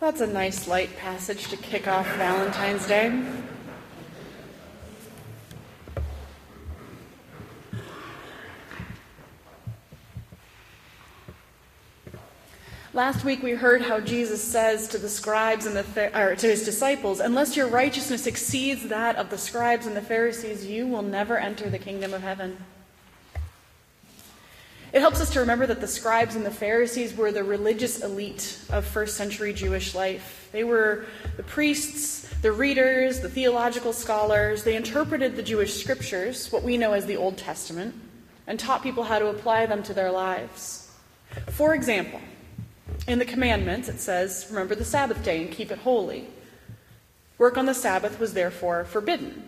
That's a nice light passage to kick off Valentine's Day. Last week we heard how Jesus says to the scribes and to his disciples, "Unless your righteousness exceeds that of the scribes and the Pharisees, you will never enter the kingdom of heaven." It helps us to remember that the scribes and the Pharisees were the religious elite of first century Jewish life. They were the priests, the readers, the theological scholars. They interpreted the Jewish scriptures, what we know as the Old Testament, and taught people how to apply them to their lives. For example, in the commandments it says, "Remember the Sabbath day and keep it holy." Work on the Sabbath was therefore forbidden,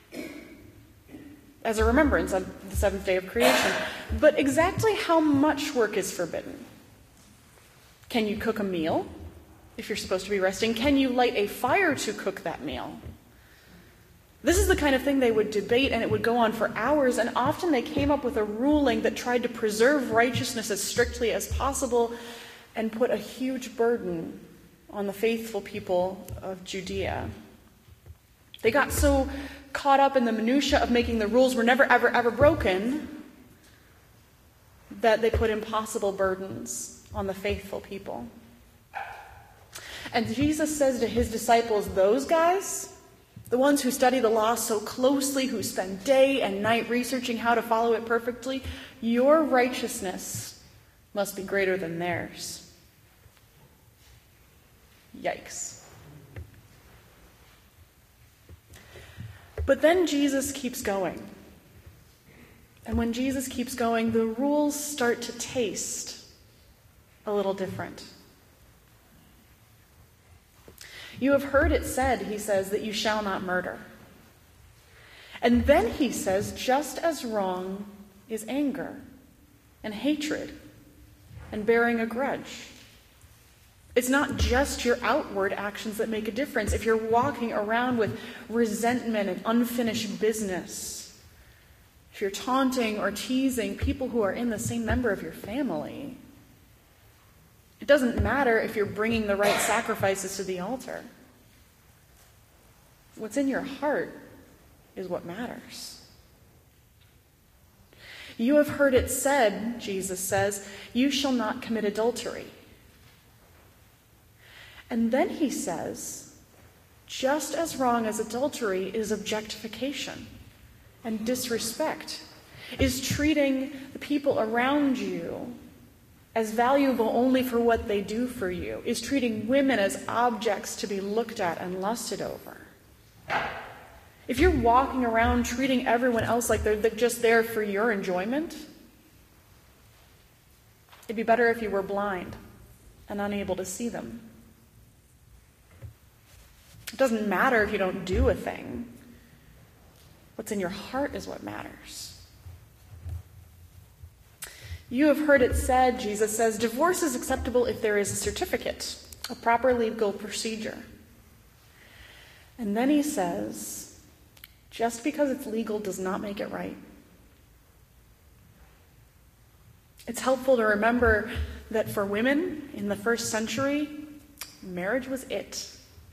as a remembrance of the seventh day of creation. But exactly how much work is forbidden? Can you cook a meal if you're supposed to be resting? Can you light a fire to cook that meal? This is the kind of thing they would debate, and it would go on for hours, and often they came up with a ruling that tried to preserve righteousness as strictly as possible and put a huge burden on the faithful people of Judea. They got so caught up in the minutia of making the rules were never, ever, ever broken that they put impossible burdens on the faithful people. And Jesus says to his disciples, those guys, the ones who study the law so closely, who spend day and night researching how to follow it perfectly, your righteousness must be greater than theirs. Yikes. But then Jesus keeps going. And when Jesus keeps going, the rules start to taste a little different. You have heard it said, he says, that you shall not murder. And then he says, just as wrong is anger and hatred and bearing a grudge. It's not just your outward actions that make a difference. If you're walking around with resentment and unfinished business, if you're taunting or teasing people who are in the same member of your family, it doesn't matter if you're bringing the right sacrifices to the altar. What's in your heart is what matters. You have heard it said, Jesus says, you shall not commit adultery. And then he says, just as wrong as adultery is objectification and disrespect, is treating the people around you as valuable only for what they do for you, is treating women as objects to be looked at and lusted over. If you're walking around treating everyone else like they're just there for your enjoyment, it'd be better if you were blind and unable to see them. It doesn't matter if you don't do a thing. What's in your heart is what matters. You have heard it said, Jesus says, divorce is acceptable if there is a certificate, a proper legal procedure. And then he says, just because it's legal does not make it right. It's helpful to remember that for women in the first century, marriage was it.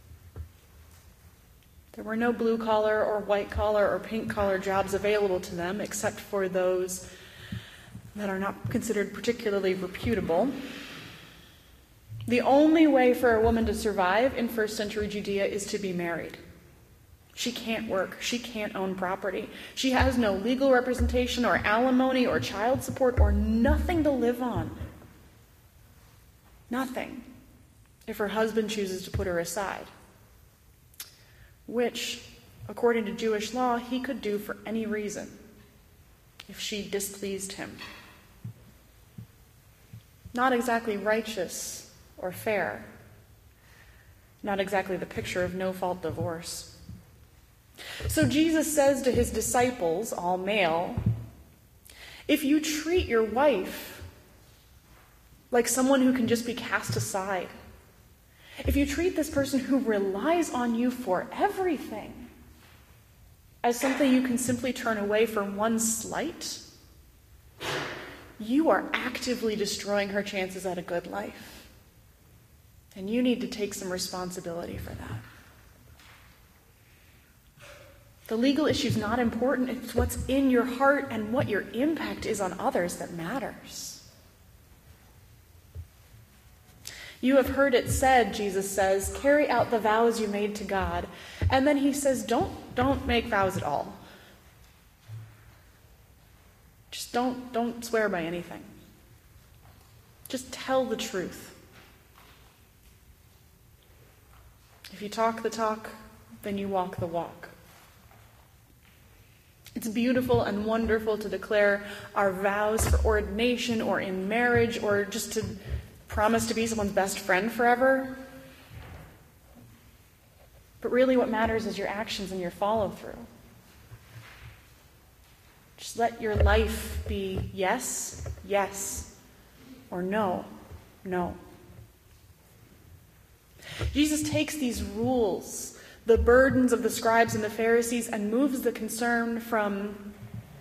There were no blue-collar or white-collar or pink-collar jobs available to them except for those that are not considered particularly reputable. The only way for a woman to survive in first century Judea is to be married. She can't work. She can't own property. She has no legal representation or alimony or child support or nothing to live on. Nothing, if her husband chooses to put her aside. Which, according to Jewish law, he could do for any reason if she displeased him. Not exactly righteous or fair. Not exactly the picture of no-fault divorce. So Jesus says to his disciples, all male, if you treat your wife like someone who can just be cast aside, if you treat this person who relies on you for everything as something you can simply turn away for one slight, you are actively destroying her chances at a good life. And you need to take some responsibility for that. The legal issue is not important. It's what's in your heart and what your impact is on others that matters. You have heard it said, Jesus says, carry out the vows you made to God. And then he says, don't make vows at all. Just don't swear by anything. Just tell the truth. If you talk the talk, then you walk the walk. It's beautiful and wonderful to declare our vows for ordination or in marriage or just to promise to be someone's best friend forever. But really what matters is your actions and your follow-through. Just let your life be yes, yes, or no, no. Jesus takes these rules, the burdens of the scribes and the Pharisees, and moves the concern from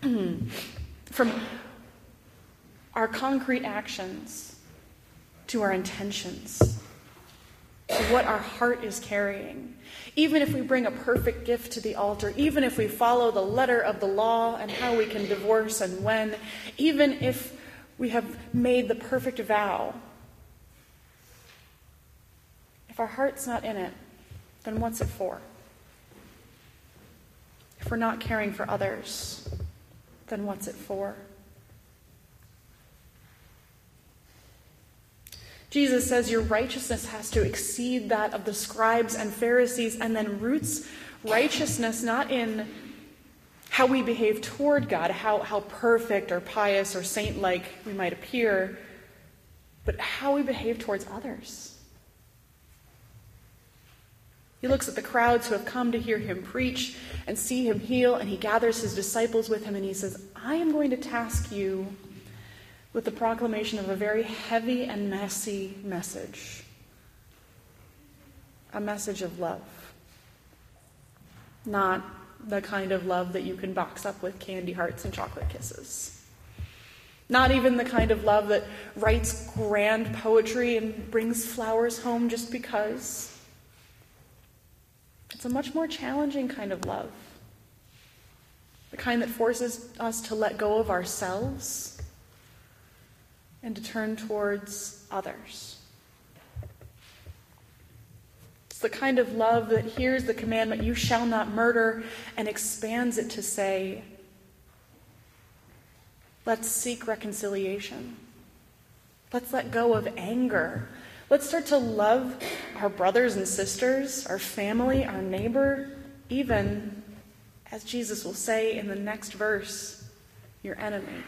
our concrete actions to our intentions, to what our heart is carrying. Even if we bring a perfect gift to the altar, even if we follow the letter of the law and how we can divorce and when, even if we have made the perfect vow, if our heart's not in it, then what's it for? If we're not caring for others, then what's it for? Jesus says your righteousness has to exceed that of the scribes and Pharisees, and then roots righteousness not in how we behave toward God, how perfect or pious or saint-like we might appear, but how we behave towards others. He looks at the crowds who have come to hear him preach and see him heal, and he gathers his disciples with him, and he says, I am going to task you with the proclamation of a very heavy and messy message. A message of love. Not the kind of love that you can box up with candy hearts and chocolate kisses. Not even the kind of love that writes grand poetry and brings flowers home just because. It's a much more challenging kind of love. The kind that forces us to let go of ourselves and to turn towards others. It's the kind of love that hears the commandment, you shall not murder, and expands it to say, let's seek reconciliation. Let's let go of anger. Let's start to love our brothers and sisters, our family, our neighbor, even, as Jesus will say in the next verse, your enemy.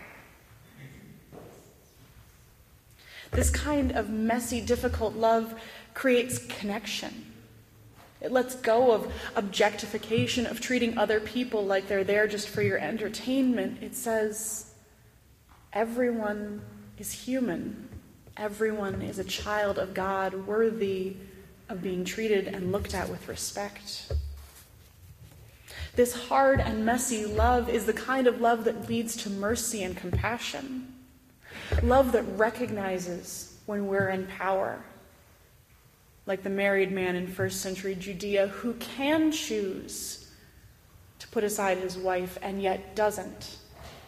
This kind of messy, difficult love creates connection. It lets go of objectification, of treating other people like they're there just for your entertainment. It says, everyone is human. Everyone is a child of God, worthy of being treated and looked at with respect. This hard and messy love is the kind of love that leads to mercy and compassion. Love that recognizes when we're in power. Like the married man in first century Judea who can choose to put aside his wife and yet doesn't.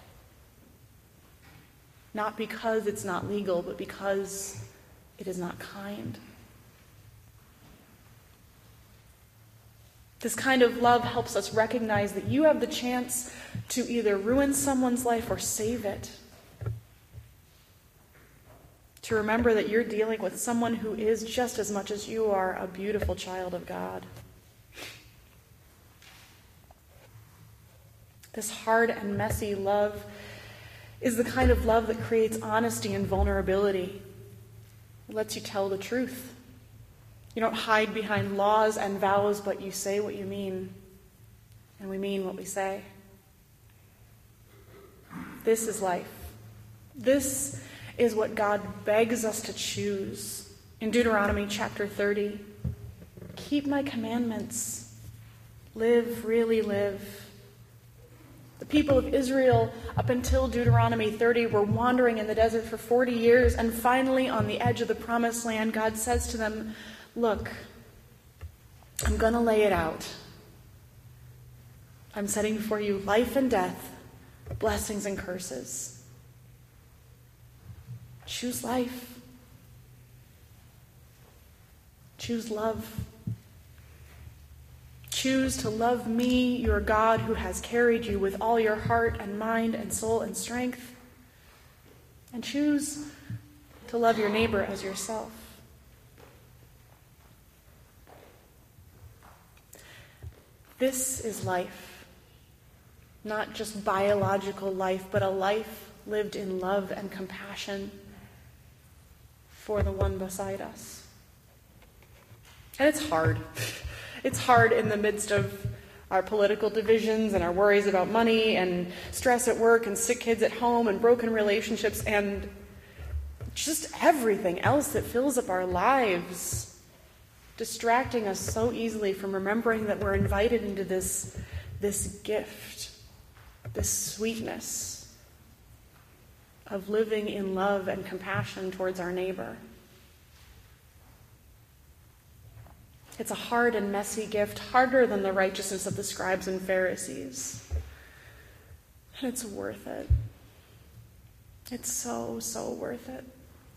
Not because it's not legal, but because it is not kind. This kind of love helps us recognize that you have the chance to either ruin someone's life or save it. To remember that you're dealing with someone who is, just as much as you are, a beautiful child of God. This hard and messy love is the kind of love that creates honesty and vulnerability. It lets you tell the truth. You don't hide behind laws and vows, but you say what you mean, and we mean what we say. This is life. This is what God begs us to choose. In Deuteronomy chapter 30, keep my commandments. Live, really live. The people of Israel, up until Deuteronomy 30, were wandering in the desert for 40 years, and finally, on the edge of the promised land, God says to them, look, I'm going to lay it out. I'm setting before you life and death, blessings and curses. Choose life. Choose love. Choose to love me, your God, who has carried you with all your heart and mind and soul and strength. And choose to love your neighbor as yourself. This is life. Not just biological life, but a life lived in love and compassion for the one beside us. And it's hard. It's hard in the midst of our political divisions and our worries about money and stress at work and sick kids at home and broken relationships and just everything else that fills up our lives, distracting us so easily from remembering that we're invited into this gift, this sweetness of living in love and compassion towards our neighbor. It's a hard and messy gift, harder than the righteousness of the scribes and Pharisees. And it's worth it. It's so, so worth it.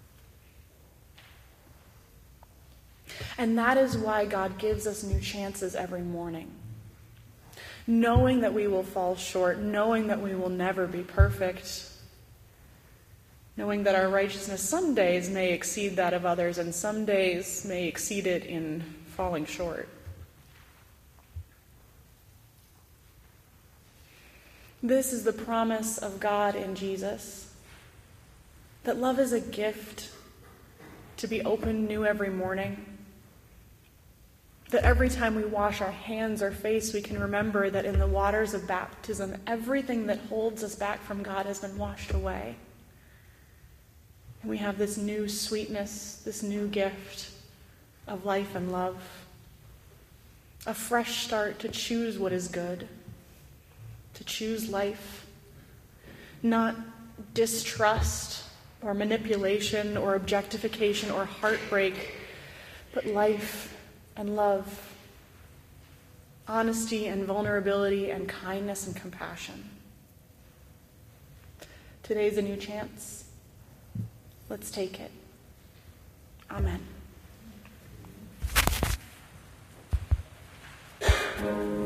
And that is why God gives us new chances every morning. Knowing that we will fall short, knowing that we will never be perfect, knowing that our righteousness some days may exceed that of others and some days may exceed it in falling short. This is the promise of God in Jesus, that love is a gift to be opened new every morning, that every time we wash our hands or face, we can remember that in the waters of baptism, everything that holds us back from God has been washed away. And we have this new sweetness, this new gift of life and love, a fresh start to choose what is good, to choose life, not distrust or manipulation or objectification or heartbreak, but life and love, honesty and vulnerability and kindness and compassion. Today's a new chance. Let's take it. Amen.